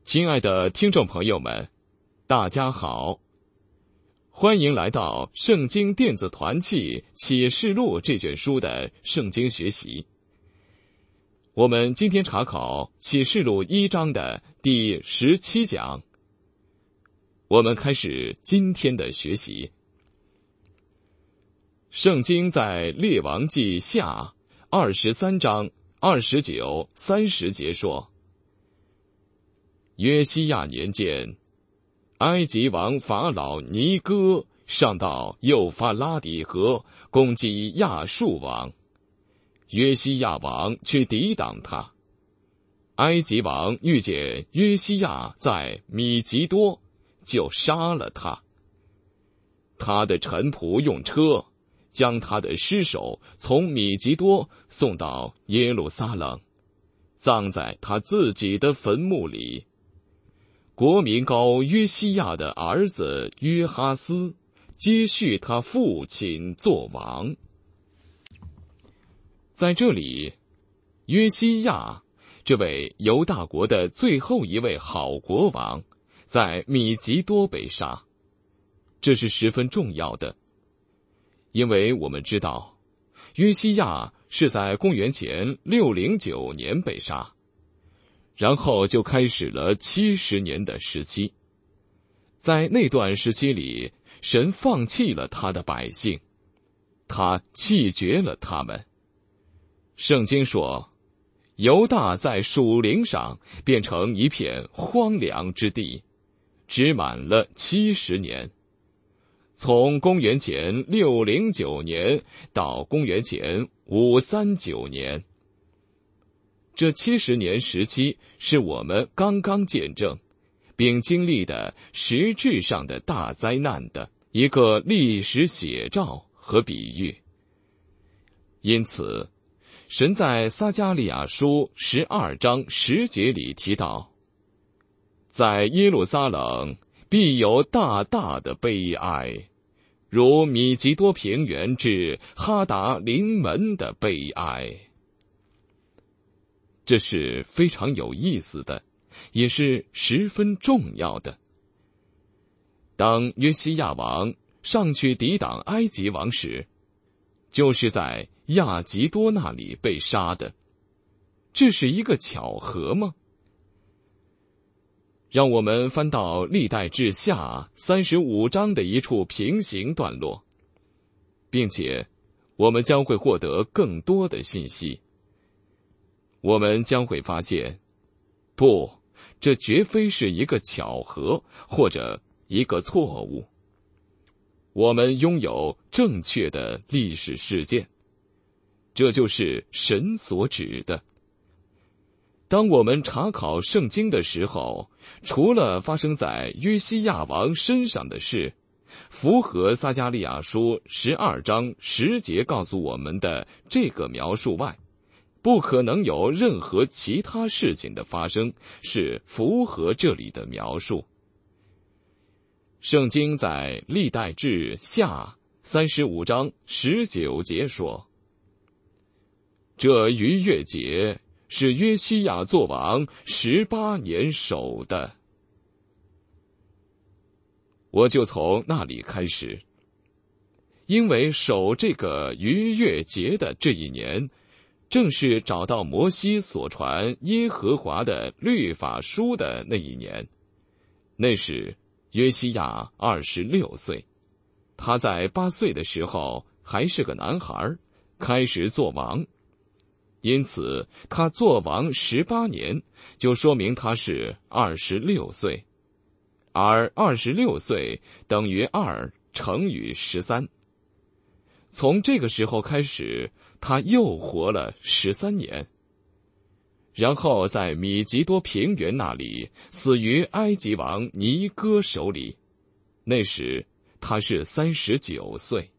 亲爱的听众朋友们，大家好，欢迎来到圣经电子团契启示录这卷书的圣经学习。我们今天查考启示录1章的第17讲。我们开始今天的学习。圣经在列王记下23章29、30节说，约西亚年间，埃及王法老尼哥上到幼发拉底河攻击亚述王，约西亚王去抵挡他。埃及王遇见约西亚在米吉多，就杀了他。他的臣仆用车将他的尸首从米吉多送到耶路撒冷，葬在他自己的坟墓里。国民膏约西亚的儿子约哈斯接续他父亲做王。在这里，约西亚这位犹大国的最后一位好国王在米吉多被杀，这是十分重要的，因为我们知道约西亚是在公元前609年被杀，然后就开始了70年的时期。在那段时期里，神放弃了他的百姓，他弃绝了他们。圣经说，犹大在属灵上变成一片荒凉之地，只满了70年，从公元前609年到公元前539年。这70年时期是我们刚刚见证并经历的实质上的大灾难的一个历史写照和比喻。因此，神在撒迦利亚书12章10节里提到，在耶路撒冷必有大大的悲哀，如米吉多平原至哈达临门的悲哀。这是非常有意思的，也是十分重要的。当约西亚王上去抵挡埃及王时，就是在亚吉多那里被杀的。这是一个巧合吗？让我们翻到历代志下35章的一处平行段落，并且我们将会获得更多的信息。我们将会发现，不，这绝非是一个巧合或者一个错误。我们拥有正确的历史事件，这就是神所指的。当我们查考圣经的时候，除了发生在约西亚王身上的事，符合撒迦利亚书12章10节告诉我们的这个描述外，不可能有任何其他事情的发生是符合这里的描述。圣经在历代志下35章19节说，这逾越节是约西亚作王18年守的。我就从那里开始，因为守这个逾越节的这一年，正是找到摩西所传耶和华的律法书的那一年。那时约西亚26岁，他在8岁的时候还是个男孩，开始做王。因此他做王18年，就说明他是26岁，而26岁等于2乘以13。从这个时候开始，他又活了13年，然后在米吉多平原那里死于埃及王尼哥手里，那时他是39岁。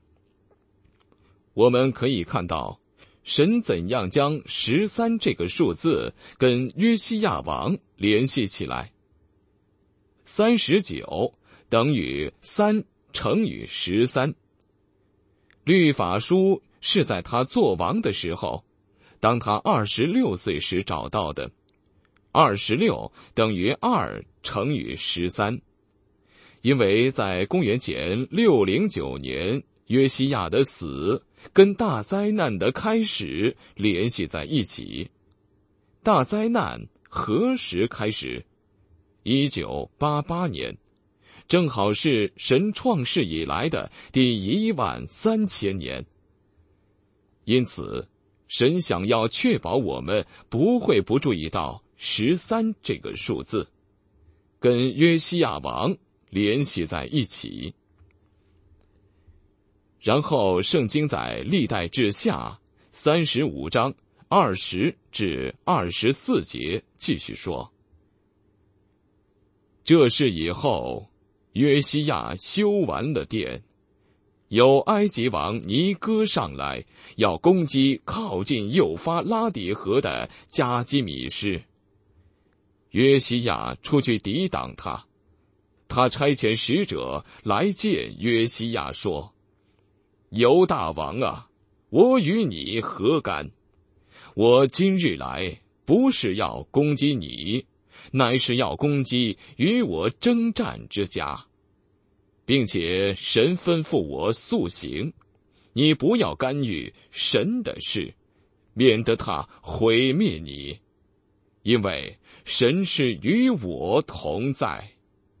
我们可以看到神怎样将13这个数字跟约西亚王联系起来。39等于3乘以13。律法书是在他做王的时候，当他26岁时找到的， 26等于2乘以13。因为在公元前609年，约西亚的死跟大灾难的开始联系在一起。大灾难何时开始？1988年，正好是神创世以来的第13000年。因此，神想要确保我们不会不注意到13这个数字，跟约西亚王联系在一起。然后圣经在历代志下35章20至24节继续说，这事以后，约西亚修完了殿，有埃及王尼哥上来，要攻击靠近幼发拉底河的加基米施。约西亚出去抵挡他，他差遣使者来见约西亚说，犹大王啊，我与你何干？我今日来，不是要攻击你，乃是要攻击与我征战之家，并且神吩咐我速行，你不要干预神的事，免得他毁灭你，因为神是与我同在。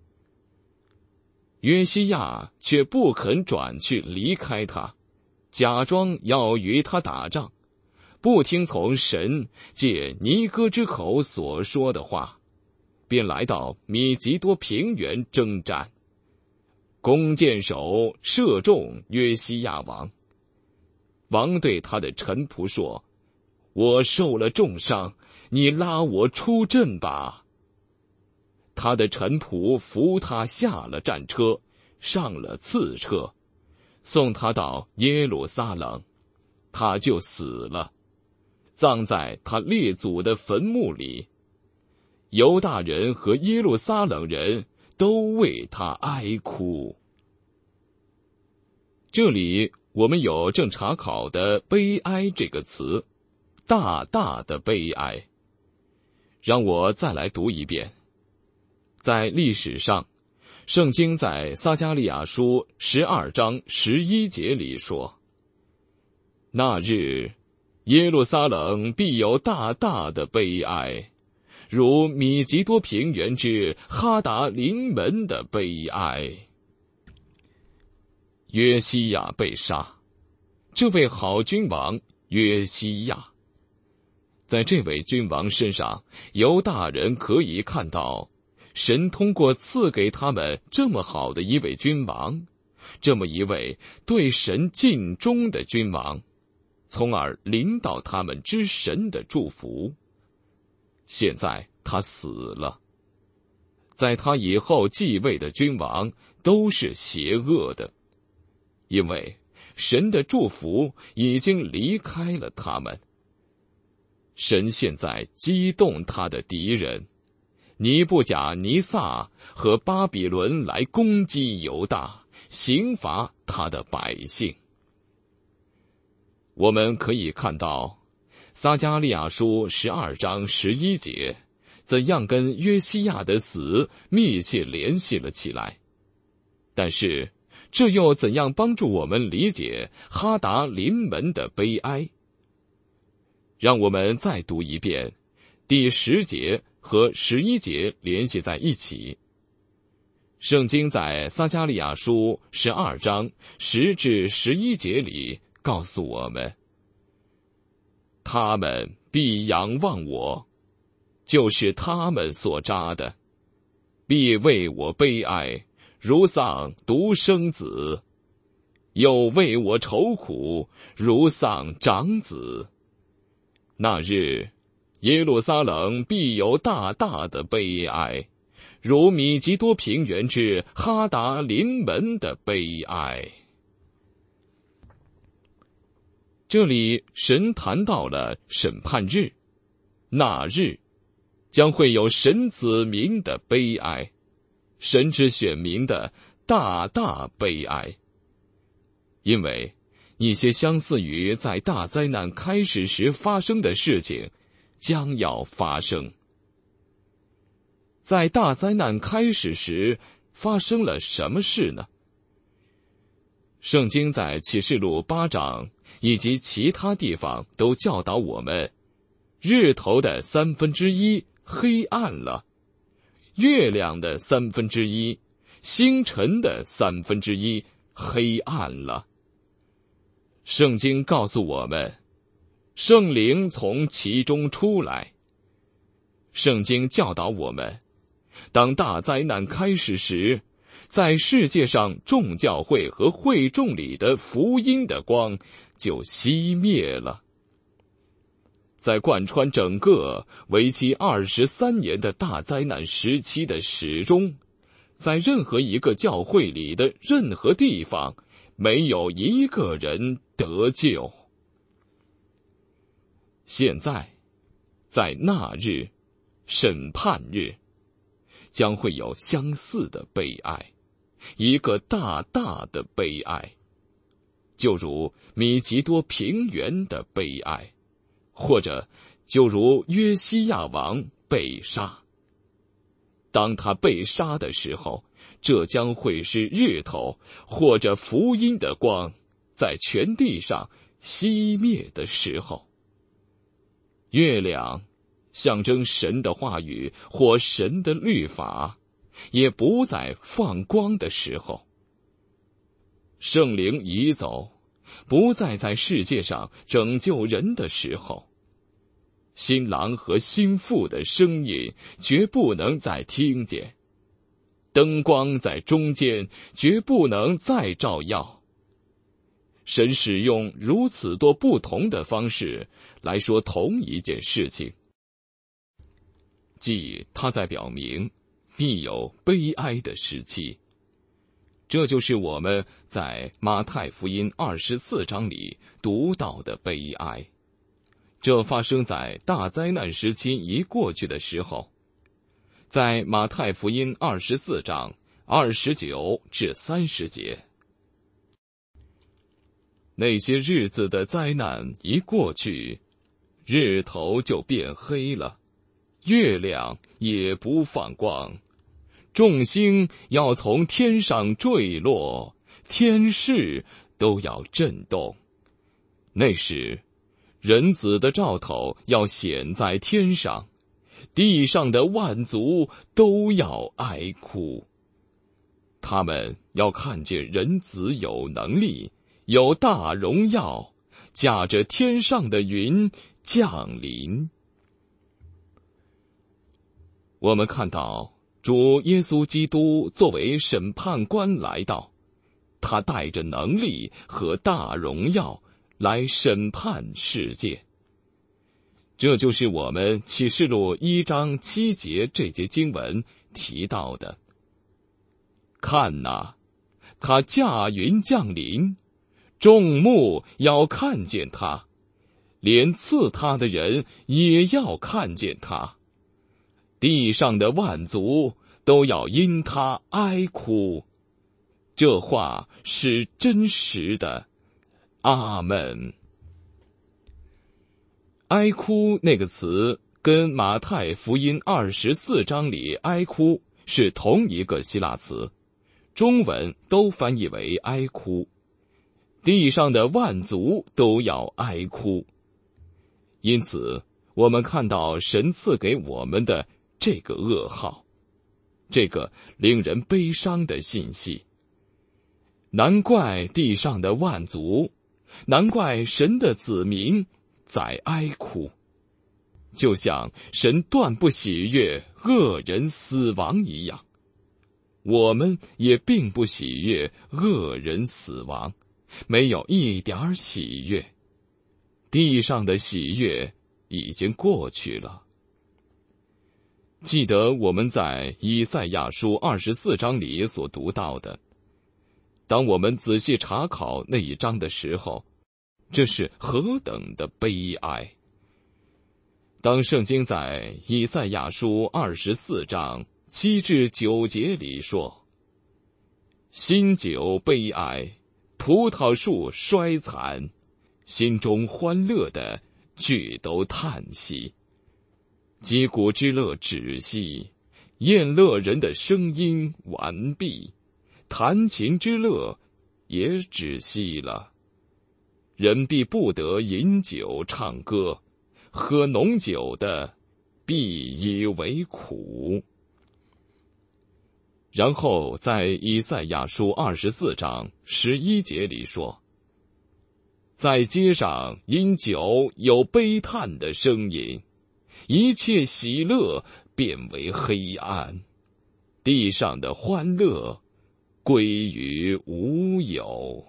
约西亚却不肯转去离开他，假装要与他打仗，不听从神借尼哥之口所说的话，便来到米吉多平原征战，弓箭手射中约西亚王。王对他的臣仆说，我受了重伤，你拉我出阵吧。他的臣仆扶他下了战车，上了次车，送他到耶路撒冷，他就死了，葬在他列祖的坟墓里。犹大人和耶路撒冷人都为他哀哭。这里我们有正查考的悲哀这个词，大大的悲哀。让我再来读一遍。在历史上，圣经在撒迦利亚书12章11节里说，那日耶路撒冷必有大大的悲哀，如米吉多平原之哈达临门的悲哀。约西亚被杀，这位好君王约西亚，在这位君王身上，犹大人可以看到神通过赐给他们这么好的一位君王，这么一位对神尽忠的君王，从而领导他们之神的祝福。现在他死了，在他以后继位的君王都是邪恶的，因为神的祝福已经离开了他们。神现在激动他的敌人尼布甲尼撒和巴比伦来攻击犹大，刑罚他的百姓。我们可以看到撒迦利亚书12章11节怎样跟约西亚的死密切联系了起来，但是这又怎样帮助我们理解哈达临门的悲哀？让我们再读一遍第10节和11节联系在一起。圣经在撒迦利亚书12章10至11节里告诉我们，他们必仰望我，就是他们所扎的，必为我悲哀，如丧独生子，又为我愁苦，如丧长子。那日耶路撒冷必有大大的悲哀，如米吉多平原之哈达临门的悲哀。这里神谈到了审判日，那日将会有神子民的悲哀，神之选民的大大悲哀。因为一些相似于在大灾难开始时发生的事情将要发生。 在大灾难开始时发生了什么事呢？圣经在启示录8章以及其他地方都教导我们，日头的1/3黑暗了，月亮的1/3，星辰的1/3黑暗了。圣经告诉我们，圣灵从其中出来。圣经教导我们，当大灾难开始时，在世界上众教会和会众里的福音的光就熄灭了。在贯穿整个为期23年的大灾难时期的始终，在任何一个教会里的任何地方，没有一个人得救。现在，在那日，审判日，将会有相似的悲哀，一个大大的悲哀，就如米吉多平原的悲哀，或者就如约西亚王被杀。当他被杀的时候，这将会是日头或者福音的光在全地上熄灭的时候。月亮象征神的话语或神的律法，也不再放光的时候。圣灵移走，不再在世界上拯救人的时候。新郎和新妇的声音绝不能再听见，灯光在中间绝不能再照耀。神使用如此多不同的方式来说同一件事情，即他在表明必有悲哀的时期。这就是我们在马太福音24章里读到的悲哀。这发生在大灾难时期一过去的时候，在马太福音24章29至30节。那些日子的灾难一过去，日头就变黑了，月亮也不放光，众星要从天上坠落，天势都要震动。那时，人子的兆头要显在天上，地上的万族都要哀哭。他们要看见人子有能力，有大荣耀，驾着天上的云降临。我们看到主耶稣基督作为审判官来到，他带着能力和大荣耀来审判世界。这就是我们启示录1章7节这节经文提到的。看哪，他驾云降临，众目要看见他，连刺他的人也要看见他，地上的万族都要因他哀哭。这话是真实的。阿们。哀哭那个词跟马太福音24章里哀哭是同一个希腊词，中文都翻译为哀哭。地上的万族都要哀哭。因此，我们看到神赐给我们的这个噩耗，这个令人悲伤的信息。难怪地上的万族，难怪神的子民在哀哭，就像神断不喜悦恶人死亡一样，我们也并不喜悦恶人死亡，没有一点喜悦。地上的喜悦已经过去了。记得我们在以赛亚书24章里所读到的，当我们仔细查考那一章的时候，这是何等的悲哀。当圣经在以赛亚书24章7至9节里说，新酒悲哀，葡萄树衰残，心中欢乐的俱都叹息，击鼓之乐止息， 宴乐人的声音完毕，弹琴之乐也止息了。人必不得饮酒唱歌，喝浓酒的必以为苦。然后在以赛亚书24章11节里说，在街上因酒有悲叹的声音，一切喜乐变为黑暗，地上的欢乐归于无有。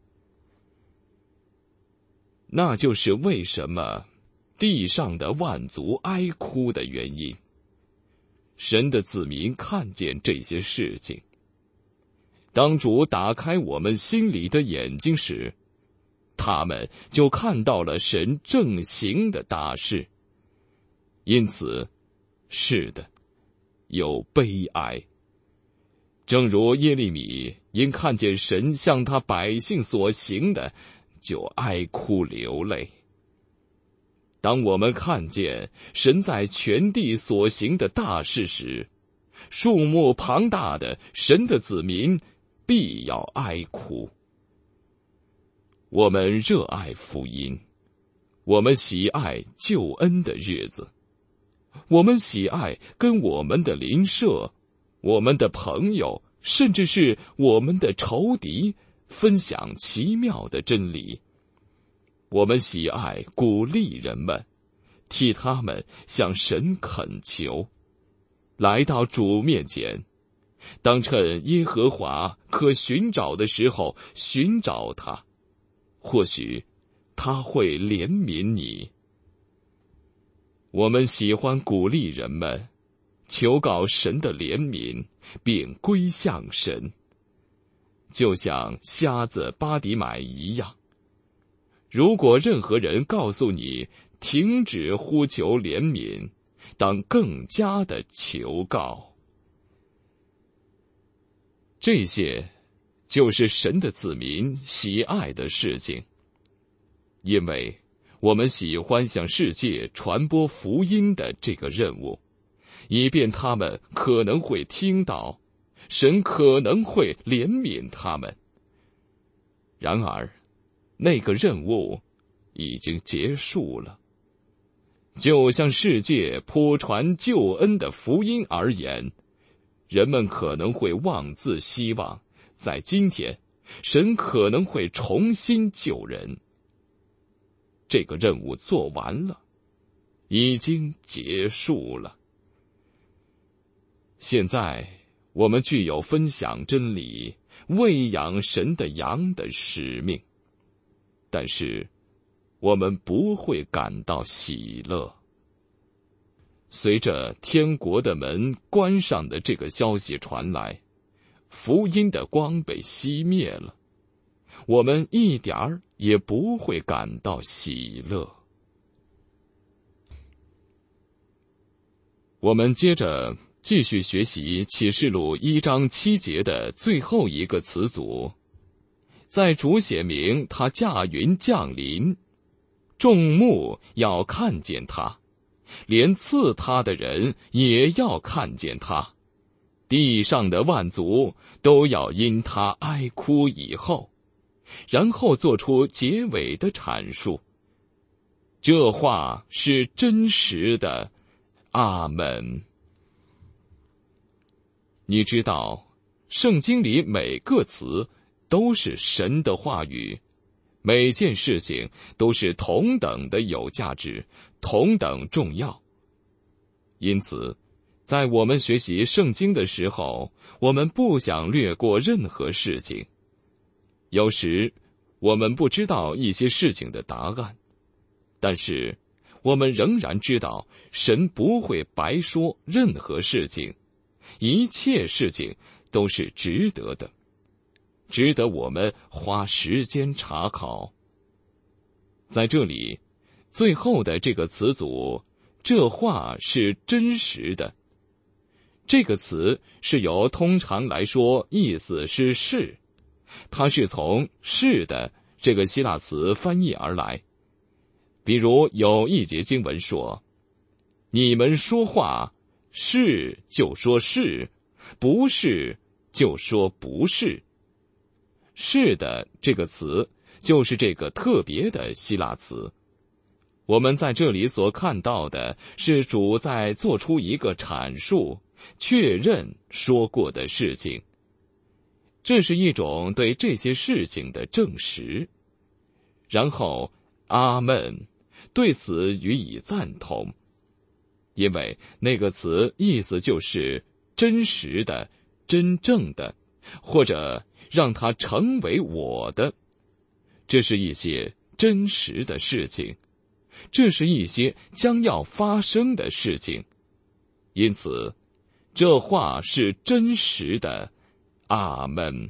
那就是为什么地上的万族哀哭的原因。神的子民看见这些事情，当主打开我们心里的眼睛时，他们就看到了神正行的大事。因此，是的，有悲哀。正如耶利米因看见神向他百姓所行的，就哀哭流泪。当我们看见神在全地所行的大事时，数目庞大的神的子民必要哀哭。我们热爱福音，我们喜爱救恩的日子，我们喜爱跟我们的邻舍、我们的朋友，甚至是我们的仇敌分享奇妙的真理。我们喜爱鼓励人们，替他们向神恳求，来到主面前，当趁耶和华可寻找的时候寻找他，或许他会怜悯你。我们喜欢鼓励人们，求告神的怜悯，并归向神，就像瞎子巴底买一样。如果任何人告诉你停止呼求怜悯，当更加的求告。这些就是神的子民喜爱的事情，因为我们喜欢向世界传播福音的这个任务，以便他们可能会听到，神可能会怜悯他们。然而，那个任务已经结束了。就像世界普传救恩的福音而言，人们可能会妄自希望，在今天，神可能会重新救人。这个任务做完了，已经结束了。现在，我们具有分享真理、喂养神的羊的使命。但是，我们不会感到喜乐。随着天国的门关上的这个消息传来，福音的光被熄灭了，我们一点儿也不会感到喜乐。我们接着继续学习启示录1章7节的最后一个词组，在主显明他驾云降临，众目要看见他，连刺他的人也要看见他，地上的万族都要因他哀哭以后，然后做出结尾的阐述。这话是真实的，阿们。你知道，圣经里每个词都是神的话语，每件事情都是同等的有价值，同等重要。因此，在我们学习圣经的时候，我们不想略过任何事情。有时，我们不知道一些事情的答案，但是我们仍然知道，神不会白说任何事情，一切事情都是值得的，值得我们花时间查考。在这里，最后的这个词组，这话是真实的。这个词是由通常来说意思是是，它是从是的这个希腊词翻译而来。比如有一节经文说，你们说话是就说是，不是就说不是。是的这个词就是这个特别的希腊词。我们在这里所看到的是主在做出一个阐述，确认说过的事情。这是一种对这些事情的证实。然后阿们对此予以赞同，因为那个词意思就是真实的、真正的，或者让它成为我的。这是一些真实的事情，这是一些将要发生的事情，因此这话是真实的。阿们。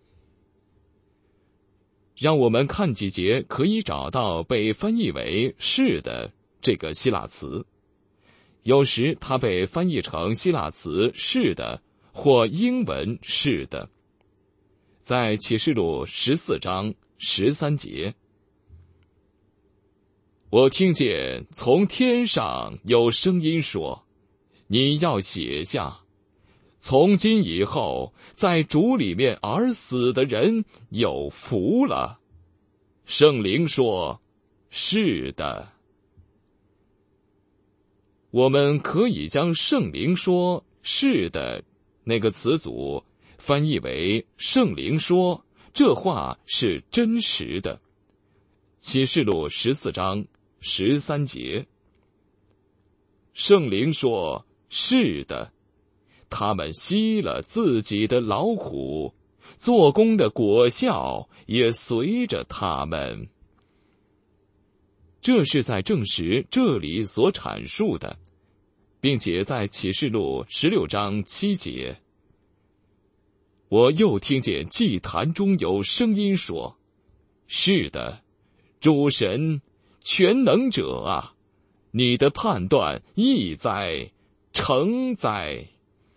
让我们看几节可以找到被翻译为是的这个希腊词。有时它被翻译成希腊词是的或英文是的。在启示录14章13节，我听见从天上有声音说，你要写下，从今以后在主里面而死的人有福了。圣灵说，是的。我们可以将圣灵说是的那个词组翻译为圣灵说这话是真实的。启示录14章13节，圣灵说，是的，他们吸了自己的老虎，做工的果效也随着他们。这是在证实这里所阐述的，并且在启示录16章7节，我又听见祭坛中有声音说，是的，主神全能者啊，你的判断义哉，诚哉。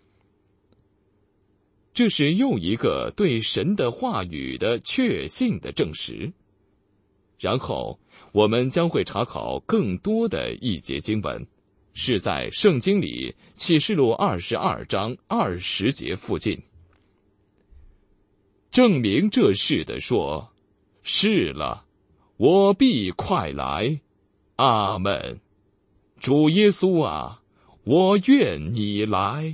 这是又一个对神的话语的确信的证实。然后我们将会查考更多的一节经文，是在圣经里启示录22章20节附近。证明这事的说，是了，我必快来。阿们。主耶稣啊，我愿你来。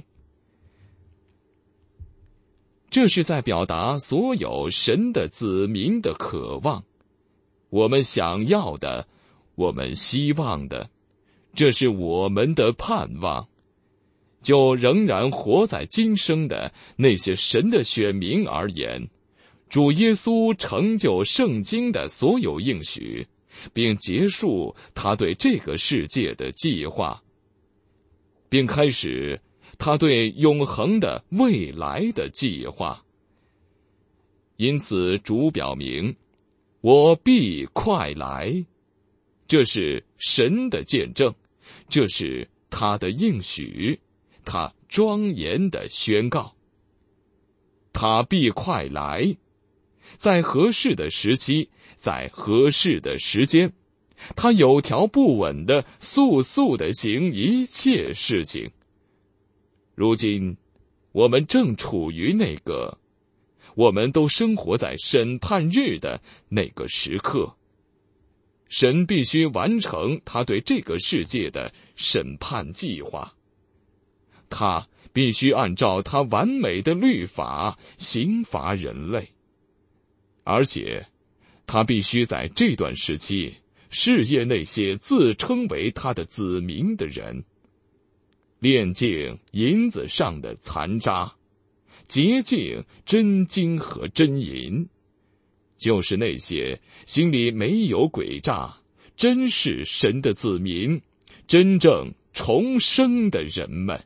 这是在表达所有神的子民的渴望，我们想要的，我们希望的，这是我们的盼望。就仍然活在今生的那些神的选民而言，主耶稣成就圣经的所有应许，并结束他对这个世界的计划，并开始他对永恒的未来的计划。因此主表明，我必快来。这是神的见证，这是他的应许，他庄严的宣告。他必快来，在合适的时期，在合适的时间，他有条不紊的速速地行一切事情。如今我们正处于那个，我们都生活在审判日的那个时刻。神必须完成他对这个世界的审判计划，他必须按照他完美的律法刑罚人类，而且他必须在这段时期试验那些自称为他的子民的人，炼净银子上的残渣，洁净真金和真银，就是那些心里没有诡诈，真是神的子民，真正重生的人们。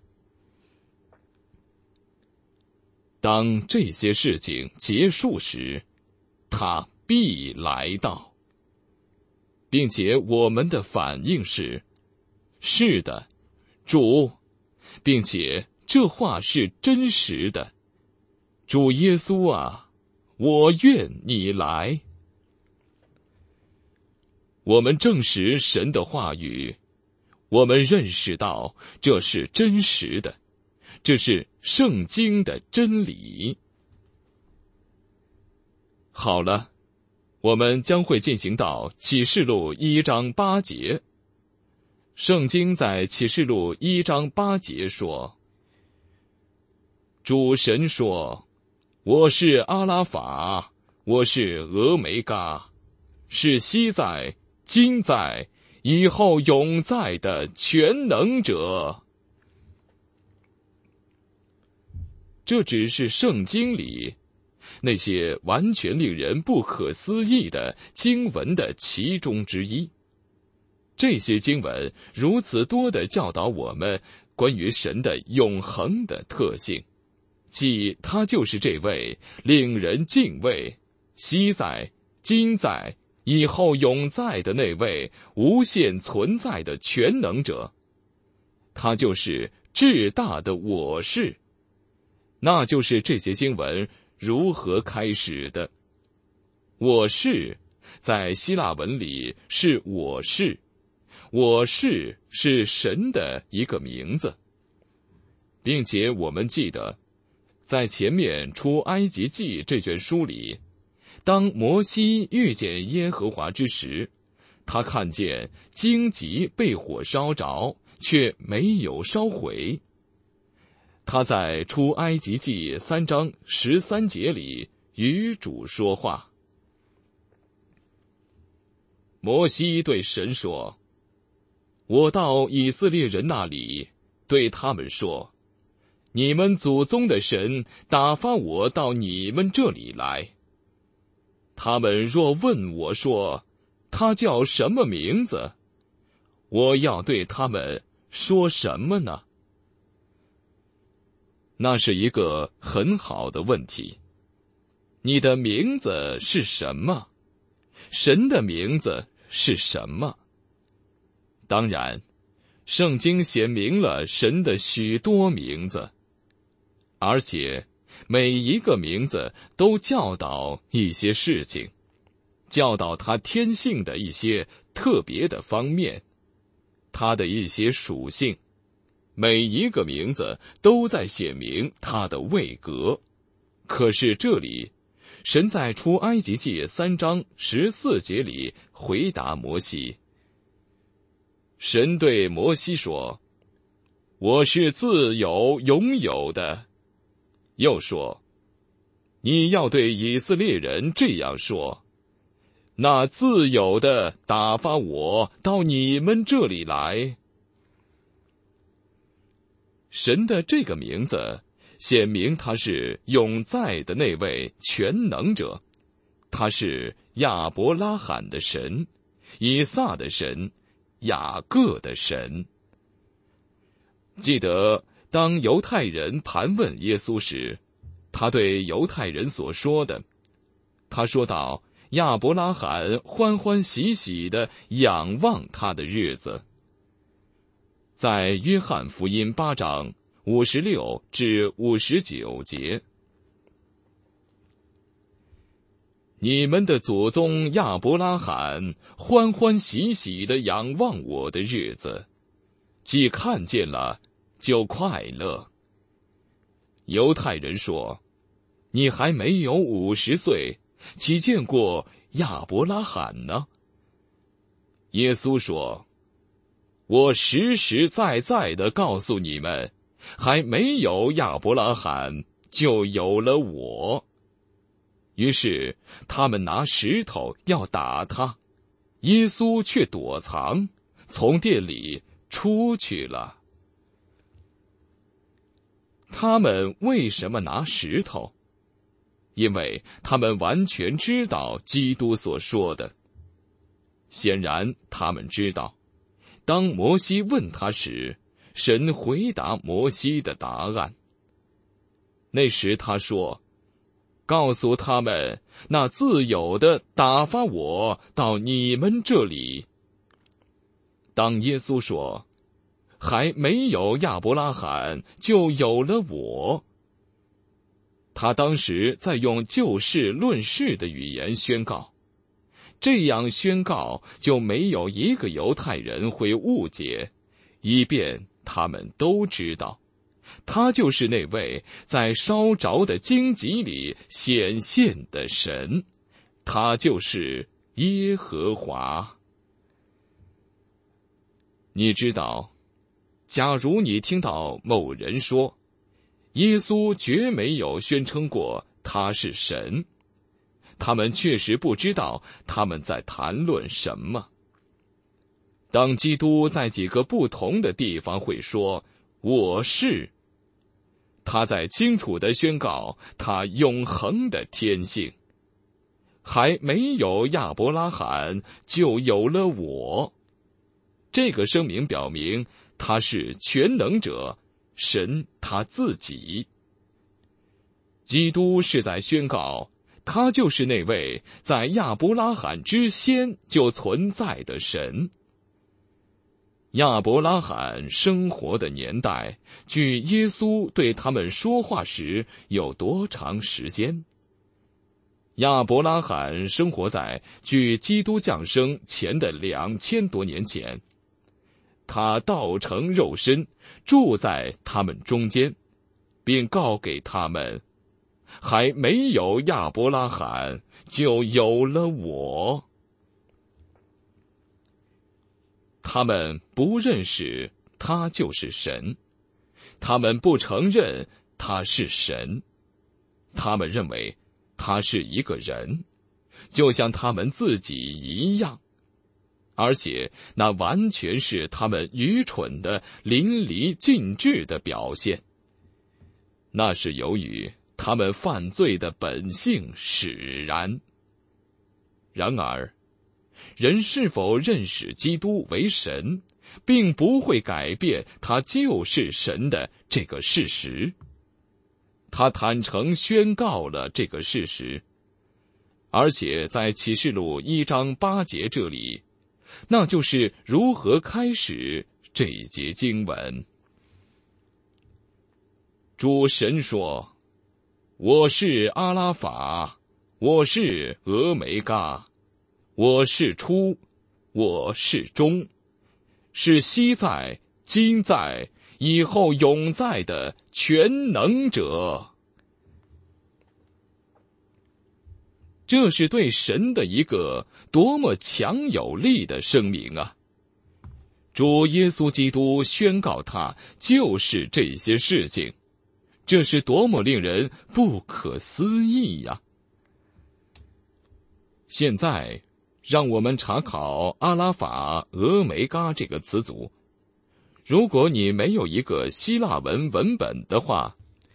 当这些事情结束时，他必来到，并且我们的反应是，是的，主，并且这话是真实的。主耶稣啊，我愿你来。我们证实神的话语， 我们认识到这是真实的，这是圣经的真理。好了，我们将会进行到启示录1章8节。圣经在启示录1章8节说：主神说，我是阿拉法，我是俄梅嘎，是昔在、今在、以后永在的全能者。这只是圣经里那些完全令人不可思议的经文的其中之一。这些经文如此多地教导我们关于神的永恒的特性，即他就是这位令人敬畏、昔在、今在、以后永在的那位无限存在的全能者。他就是至大的我是。那就是这些经文如何开始的。我是在希腊文里是我是，我是神的一个名字，并且我们记得在前面出埃及记这卷书里，当摩西遇见耶和华之时，他看见荆棘被火烧着，却没有烧毁。他在出埃及记3章13节里与主说话。摩西对神说，我到以色列人那里，对他们说，你们祖宗的神打发我到你们这里来。他们若问我说，他叫什么名字？我要对他们说什么呢？那是一个很好的问题。你的名字是什么？神的名字是什么？当然，圣经显明了神的许多名字，而且每一个名字都教导一些事情，教导他天性的一些特别的方面，他的一些属性。每一个名字都在显明他的位格。可是这里，神在出埃及记3章14节里回答摩西。神对摩西说，我是自有永有的。又说，你要对以色列人这样说，那自有的打发我到你们这里来。神的这个名字显明他是永在的那位全能者，他是亚伯拉罕的神，以撒的神，雅各的神。记得当犹太人盘问耶稣时，他对犹太人所说的，他说到亚伯拉罕欢欢喜喜地仰望他的日子。在约翰福音8章56至59节，你们的祖宗亚伯拉罕欢欢喜喜地仰望我的日子，既看见了，就快乐。犹太人说，你还没有50岁，岂见过亚伯拉罕呢？耶稣说，我实实在在地告诉你们，还没有亚伯拉罕，就有了我。于是他们拿石头要打他，耶稣却躲藏，从殿里出去了。他们为什么拿石头？因为他们完全知道基督所说的。显然他们知道，当摩西问他时，神回答摩西的答案。那时他说，告诉他们，那自有的打发我到你们这里。当耶稣说，还没有亚伯拉罕，就有了我，他当时在用就事论事的语言宣告。这样宣告，就没有一个犹太人会误解， 以便他们都知道，他就是那位在烧着的荆棘里显现的神，他就是耶和华。你知道，假如你听到某人说，耶稣绝没有宣称过他是神，他们确实不知道他们在谈论什么。当基督在几个不同的地方会说我是，他在清楚地宣告他永恒的天性。还没有亚伯拉罕，就有了我。这个声明表明他是全能者，神他自己。基督是在宣告，他就是那位在亚伯拉罕之先就存在的神。亚伯拉罕生活的年代，距耶稣对他们说话时有多长时间？亚伯拉罕生活在距基督降生前的2000多年前，他道成肉身，住在他们中间，并告给他们，还没有亚伯拉罕，就有了我。他们不认识他就是神，他们不承认他是神，他们认为他是一个人，就像他们自己一样，而且那完全是他们愚蠢的淋漓尽致的表现。那是由于他们犯罪的本性使然。然而，人是否认识基督为神，并不会改变他就是神的这个事实。他坦诚宣告了这个事实，而且在启示录1章8节这里，那就是如何开始这一节经文。主神说，我是阿拉法，我是俄梅嘎，我是初，我是终，是昔在、今在、以后永在的全能者。这是对神的一个多么强有力的声明啊！主耶稣基督宣告他就是这些事情，这是多么令人不可思议呀！现在让我们查考阿拉法俄梅嘎这个词组。如果你没有一个希腊文文本的话，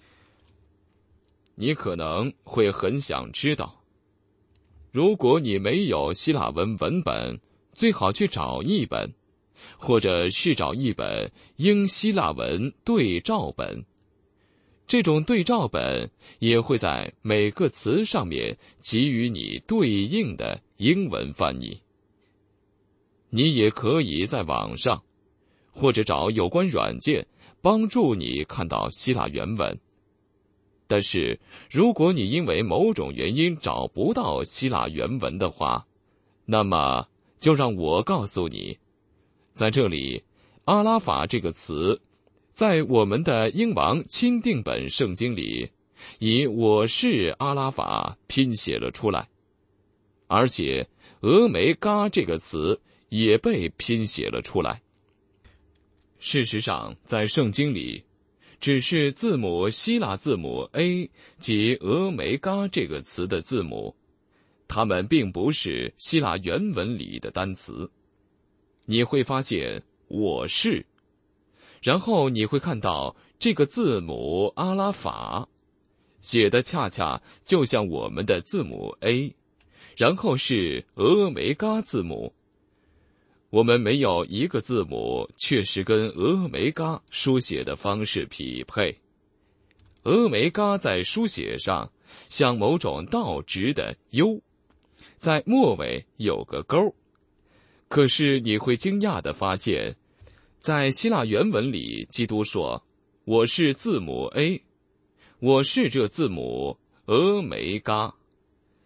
你可能会很想知道。如果你没有希腊文文本，最好去找一本，或者是找一本英希腊文对照本。这种对照本也会在每个词上面给予你对应的英文翻译。你也可以在网上或者找有关软件帮助你看到希腊原文。但是如果你因为某种原因找不到希腊原文的话，那么就让我告诉你，在这里阿拉法这个词在我们的英王钦定本圣经里以我是阿拉法拼写了出来，而且俄梅嘎这个词也被拼写了出来。事实上，在圣经里只是字母希腊字母 A 及俄梅嘎这个词的字母，它们并不是希腊原文里的单词。你会发现我是，然后你会看到这个字母阿拉法写的恰恰就像我们的字母 A， 然后是俄梅嘎字母。我们没有一个字母确实跟俄梅嘎书写的方式匹配。俄梅嘎在书写上像某种倒直的 U， 在末尾有个勾。可是你会惊讶地发现，在希腊原文里，基督说我是字母 A， 我是这字母俄梅嘎。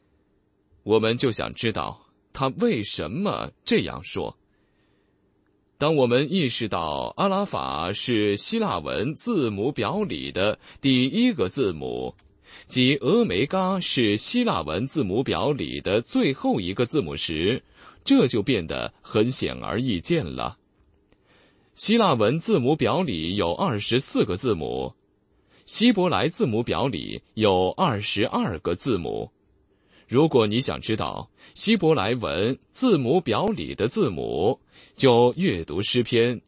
我们就想知道他为什么这样说。 当我们意识到阿拉法是希腊文字母表里的第一个字母，即俄梅嘎是希腊文字母表里的最后一个字母时，这就变得很显而易见了。希腊文字母表里有24个字母，希伯来字母表里有22个字母。如果你想知道希伯来文字母表里的字母，就阅读诗篇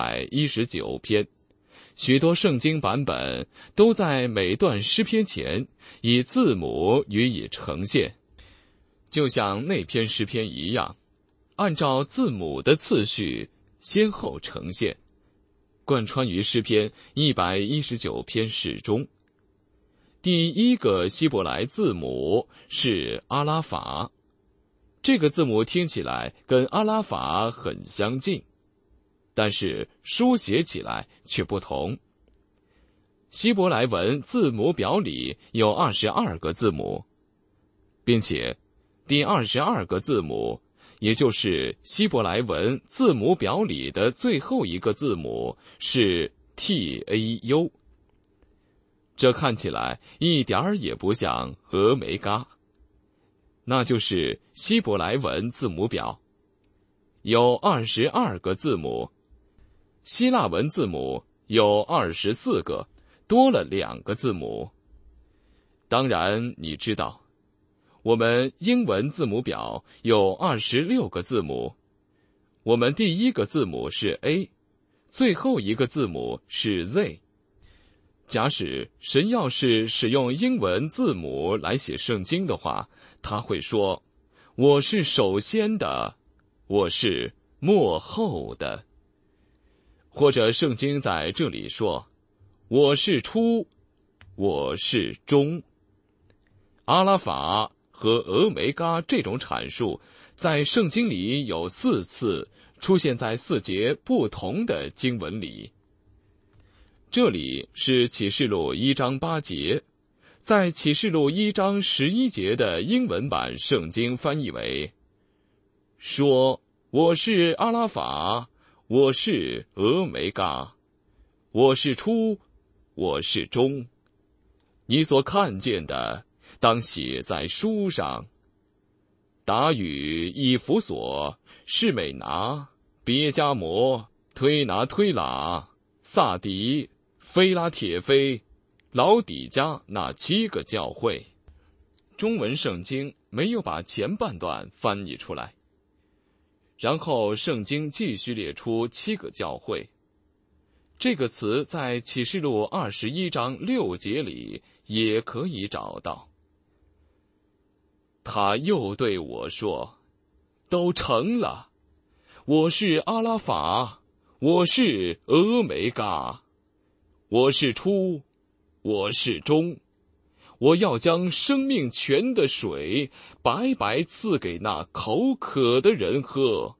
119篇。许多圣经版本都在每段诗篇前以字母予以呈现，就像那篇诗篇一样，按照字母的次序先后呈现，贯穿于诗篇119篇始终。第一个希伯来字母是阿拉法，这个字母听起来跟阿拉法很相近，但是书写起来却不同。希伯来文字母表里有22个字母，并且第22个字母，也就是希伯来文字母表里的最后一个字母是 TAU。这看起来一点儿也不像俄梅嘎，那就是希伯来文字母表，有22个字母，希腊文字母有24个，多了2个字母。当然，你知道，我们英文字母表有26个字母，我们第一个字母是 A， 最后一个字母是 Z。假使神要是使用英文字母来写圣经的话，他会说，我是首先的，我是末后的。或者圣经在这里说，我是初，我是终。阿拉法和俄梅嘎这种阐述在圣经里有4次出现在4节不同的经文里。这里是启示录1章8节，在启示录1章11节的英文版圣经翻译为，说，我是阿拉法，我是俄梅嘎，我是初，我是终。你所看见的当写在书上。达语、以弗所、士美拿、别加摩、推拿推拉、萨迪、菲拉铁菲、老底加那7个教会。中文圣经没有把前半段翻译出来，然后圣经继续列出7个教会。这个词在启示录21章6节里也可以找到。他又对我说，都成了，我是阿拉法，我是俄梅嘎，我是初，我是终，我要将生命泉的水白白赐给那口渴的人喝。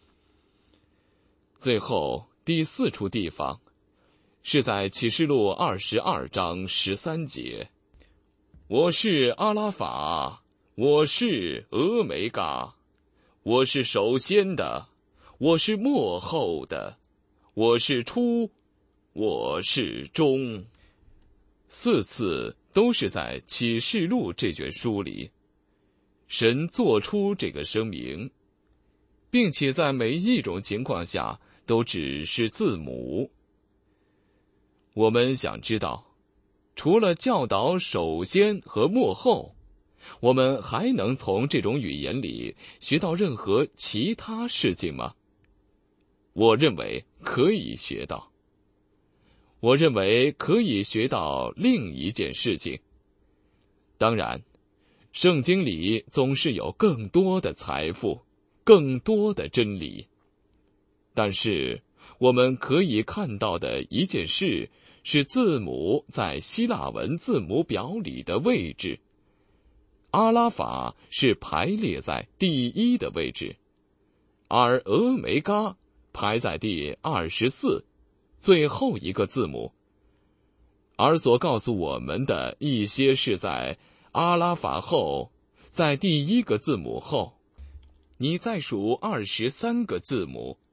最后第4处地方是在启示录22章13节，我是阿拉法，我是俄梅嘎，我是首先的，我是末后的，我是初，我是终。4次都是在启示录这卷书里，神做出这个声明，并且在每一种情况下都只是字母。我们想知道，除了教导首先和末后，我们还能从这种语言里学到任何其他事情吗？我认为可以学到。我认为可以学到另一件事情。当然，圣经里总是有更多的财富，更多的真理。但是，我们可以看到的一件事是字母在希腊文字母表里的位置。阿拉法是排列在第1的位置，而俄梅嘎排在第24，最后一个字母。而所告诉我们的一些是在阿拉法后，在第1个字母后，你再数23个字母，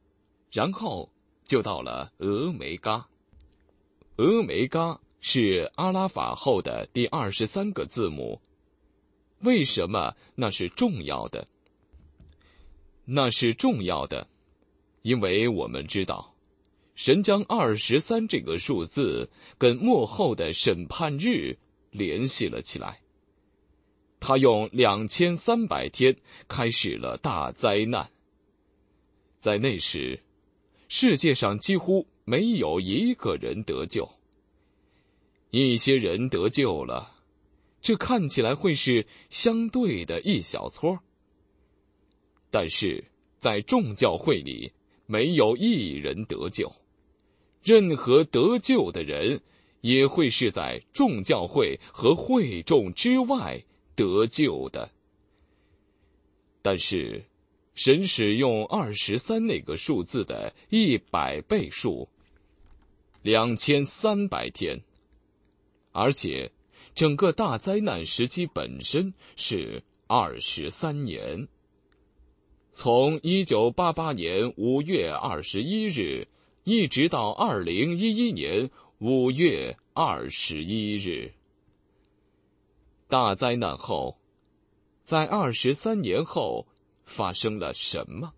然后就到了俄梅嘎。俄梅嘎是阿拉法后的第23个字母。为什么那是重要的？那是重要的，因为我们知道，神将23这个数字跟末后的审判日联系了起来。他用2300天开始了大灾难。在那时，世界上几乎没有一个人得救。一些人得救了，这看起来会是相对的一小撮，但是在众教会里没有一人得救。任何得救的人也会是在众教会和会众之外得救的。但是神使用23那个数字的100倍数，2300天，而且整个大灾难时期本身是23年，从1988年5月21日一直到2011年5月21日。大灾难后，在23年后发生了什么？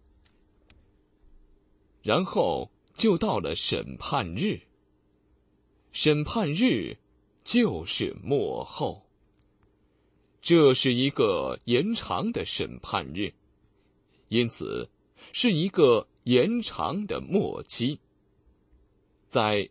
然后就到了审判日。审判日就是末后，这是一个延长的审判日，因此是一个延长的末期。在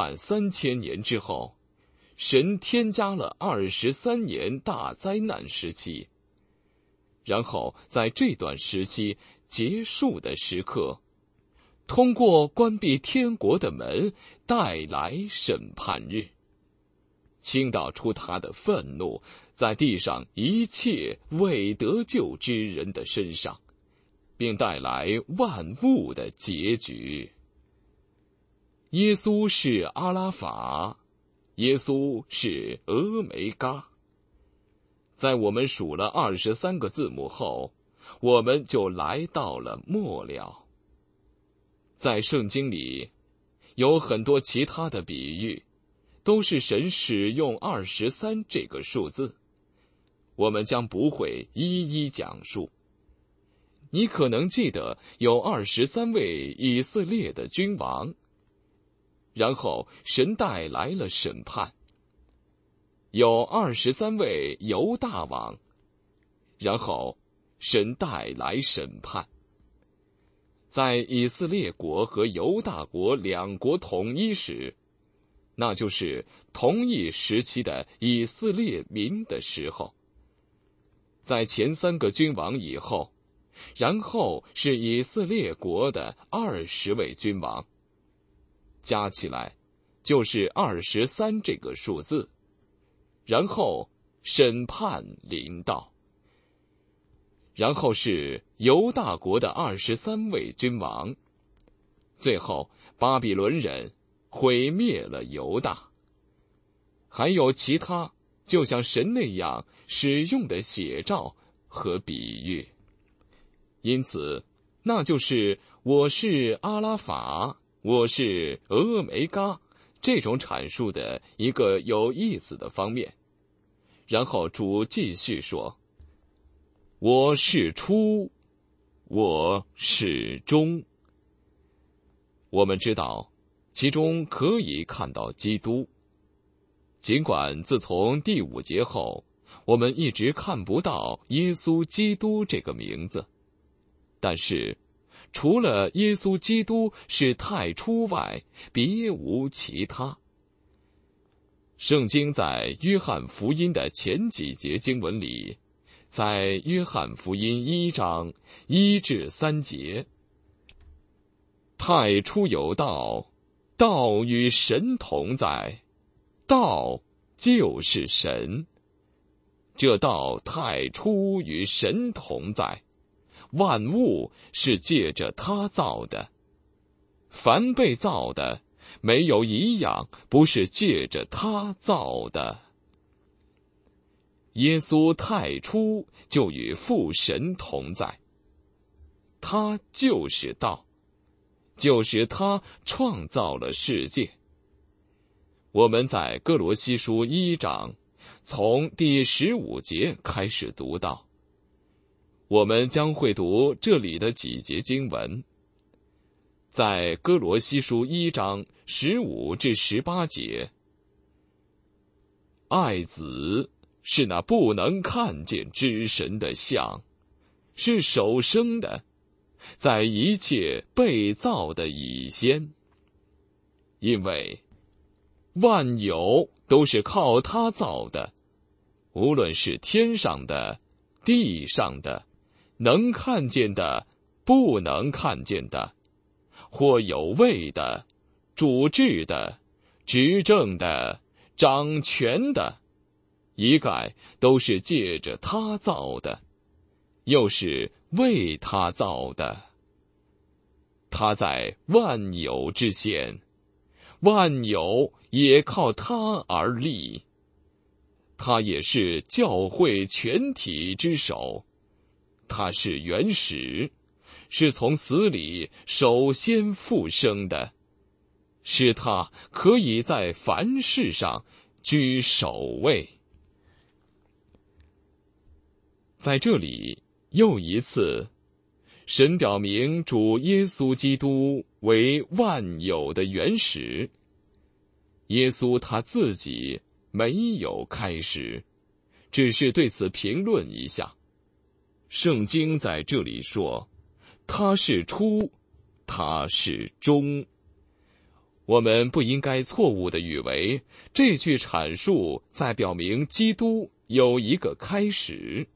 13000年之后，神添加了23年大灾难时期，然后在这段时期结束的时刻，通过关闭天国的门带来审判日，倾倒出他的愤怒在地上一切未得救之人的身上，并带来万物的结局。耶稣是阿拉法，耶稣是俄梅嘎。在我们数了23个字母后，我们就来到了末了。在圣经里，有很多其他的比喻，都是神使用23这个数字，我们将不会一一讲述。你可能记得有23位以色列的君王，然后神带来了审判。有23位犹大王，然后神带来审判。在以色列国和犹大国两国统一时，那就是同一时期的以色列民的时候。在前3个君王以后，然后是以色列国的20位君王，加起来就是23这个数字。然后审判临到，然后是犹大国的23位君王，最后巴比伦人毁灭了犹大。还有其他就像神那样使用的写照和比喻。因此那就是我是阿拉法，我是俄梅嘎这种阐述的一个有意思的方面。然后主继续说，我是初，我是终。我们知道其中可以看到基督，尽管自从第5节后我们一直看不到耶稣基督这个名字，但是除了耶稣基督是太初外，别无其他。圣经在约翰福音的前几节经文里，在约翰福音1章1至3节，太初有道，道与神同在，道就是神。这道太初与神同在，万物是借着他造的，凡被造的没有一样不是借着他造的。耶稣太初就与父神同在，他就是道， 就是他创造了世界。我们在哥罗西书1章从第15节开始读到，我们将会读这里的几节经文。在哥罗西书1章15至18节，爱子是那不能看见之神的像，是首生的，在一切被造的以先。因为万有都是靠他造的，无论是天上的、地上的，能看见的、不能看见的，或有位的、主治的、执政的、掌权的，一概都是借着他造的，又是为他造的。他在万有之先，万有也靠他而立。他也是教会全体之首，他是原始，是从死里首先复生的，使他可以在凡事上居首位。在这里又一次，神表明主耶稣基督为万有的原始。耶稣他自己没有开始，只是对此评论一下。圣经在这里说，他是初，他是终。我们不应该错误地以为这句阐述在表明基督有一个开始。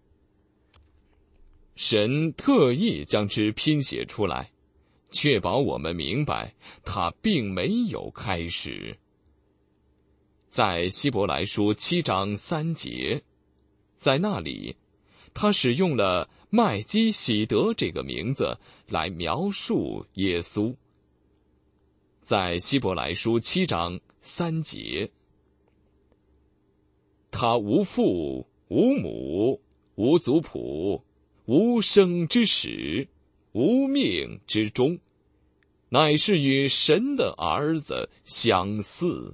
神特意将之拼写出来，确保我们明白他并没有开始。在希伯来书7章3节，在那里他使用了麦基洗德这个名字来描述耶稣。在希伯来书7章3节，他无父无母无族谱，无生之始，无命之终，乃是与神的儿子相似。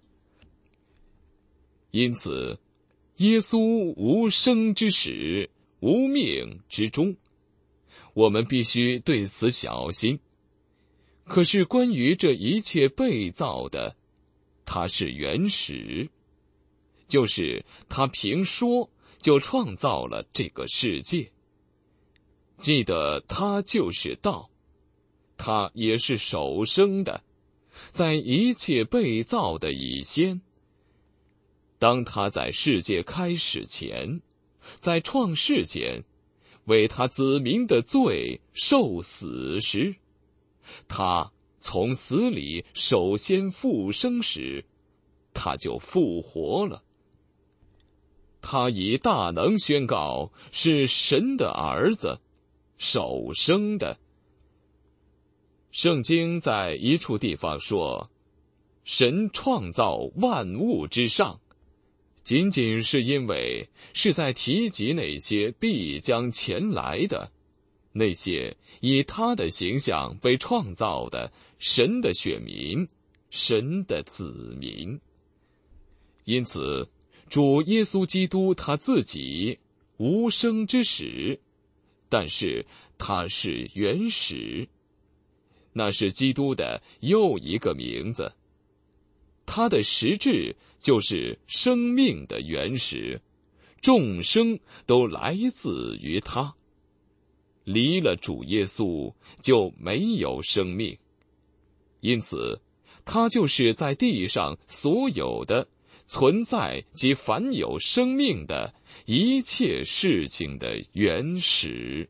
因此，耶稣无生之始，无命之终，我们必须对此小心。可是关于这一切被造的，他是原始，就是他凭说就创造了这个世界。记得他就是道，他也是首生的，在一切被造的以先。当他在世界开始前，在创世前，为他子民的罪受死时，他从死里首先复生时，他就复活了。他以大能宣告是神的儿子，首生的。圣经在一处地方说，神创造万物之上，仅仅是因为是在提及那些必将前来的，那些以他的形象被创造的神的选民，神的子民。因此，主耶稣基督他自己无生之始，但是他是原始，那是基督的又一个名字。他的实质就是生命的原始，众生都来自于他。离了主耶稣就没有生命，因此他就是在地上所有的存在及凡有生命的一切事情的原始。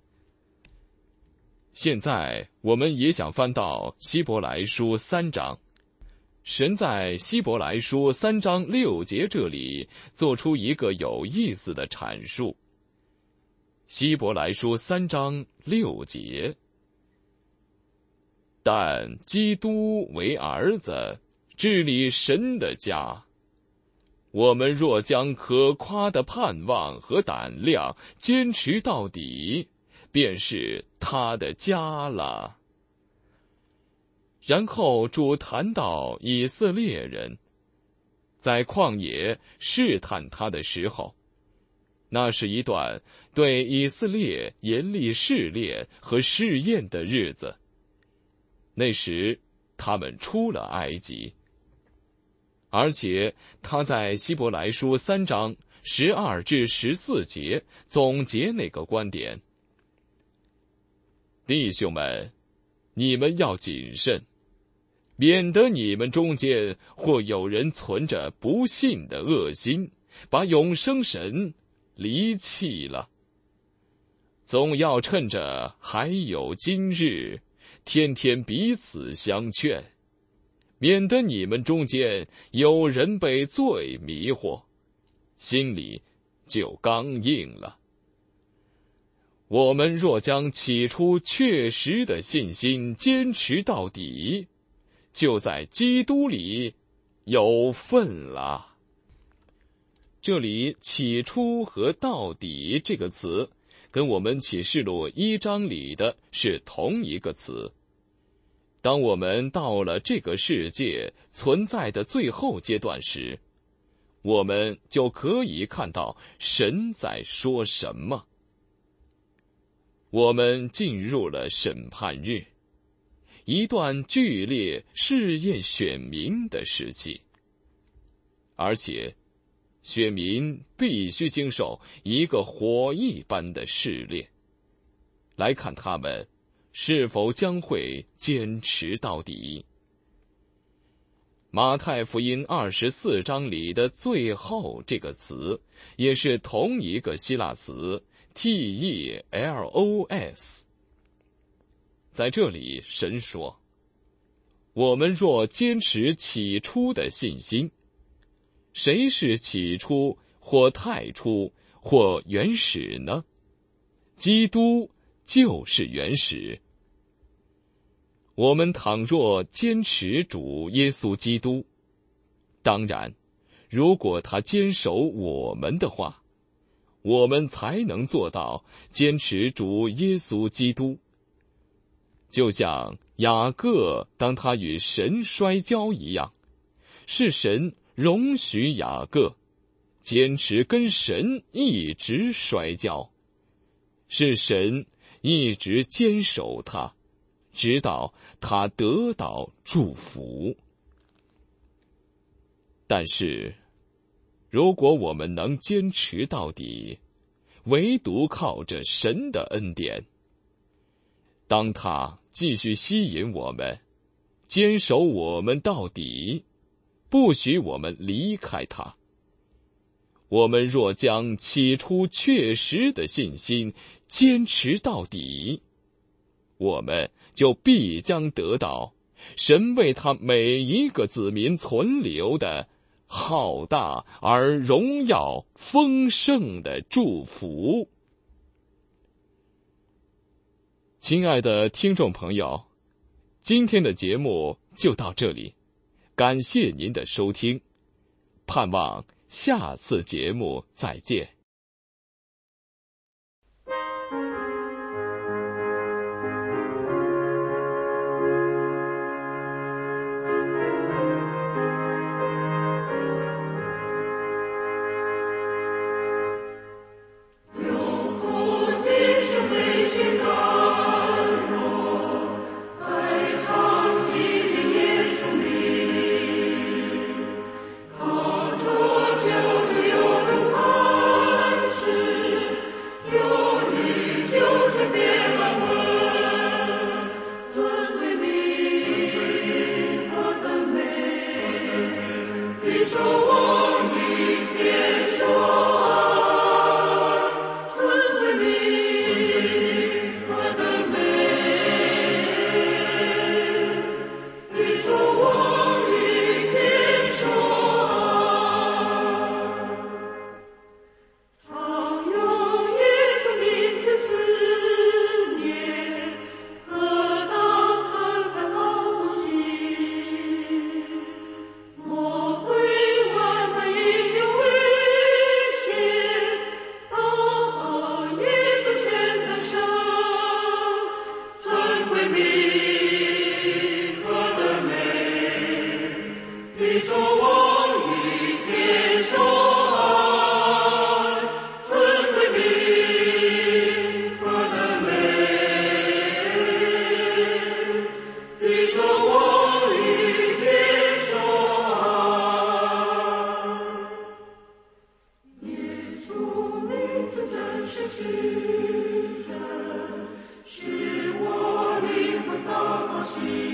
现在我们也想翻到希伯来书3章，神在希伯来书3章6节这里做出一个有意思的阐述。希伯来书3章6节，但基督为儿子，治理神的家。我们若将可夸的盼望和胆量坚持到底，便是他的家了。 然后主谈到以色列人在旷野试探他的时候，那是一段对以色列严厉试炼和试验的日子。那时他们出了埃及，而且他在希伯来书3章12至14节总结那个观点：弟兄们，你们要谨慎，免得你们中间或有人存着不信的恶心，把永生神离弃了。总要趁着还有今日，天天彼此相劝，免得你们中间有人被罪迷惑，心里就刚硬了。我们若将起初确实的信心坚持到底，就在基督里有份了。这里起初和到底这个词跟我们启示录1章里的是同一个词。当我们到了这个世界存在的最后阶段时，我们就可以看到神在说什么。我们进入了审判日，一段剧烈试验选民的时期，而且选民必须经受一个火一般的试炼，来看他们是否将会坚持到底。马太福音24章里的最后这个词也是同一个希腊词 telos。 在这里神说，我们若坚持起初的信心，谁是起初或太初或原始呢？基督就是原始。我们倘若坚持主耶稣基督，当然，如果他坚守我们的话，我们才能做到坚持主耶稣基督。就像雅各当他与神摔跤一样，是神容许雅各坚持跟神一直摔跤，是神一直坚守他，直到他得到祝福。但是，如果我们能坚持到底，唯独靠着神的恩典，当他继续吸引我们，坚守我们到底，不许我们离开他，我们若将起初确实的信心坚持到底，我们就必将得到神为他每一个子民存留的浩大而荣耀丰盛的祝福。亲爱的听众朋友，今天的节目就到这里，感谢您的收听，盼望下次节目再见。 是